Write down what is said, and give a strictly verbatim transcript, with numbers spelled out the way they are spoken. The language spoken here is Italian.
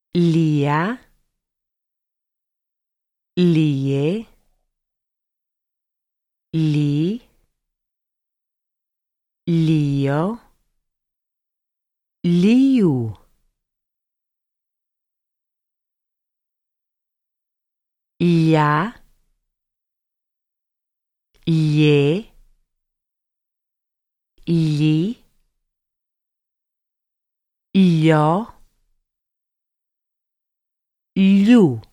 lia, lie, li, lio, liu. Glia, glie, gli, gli, gli,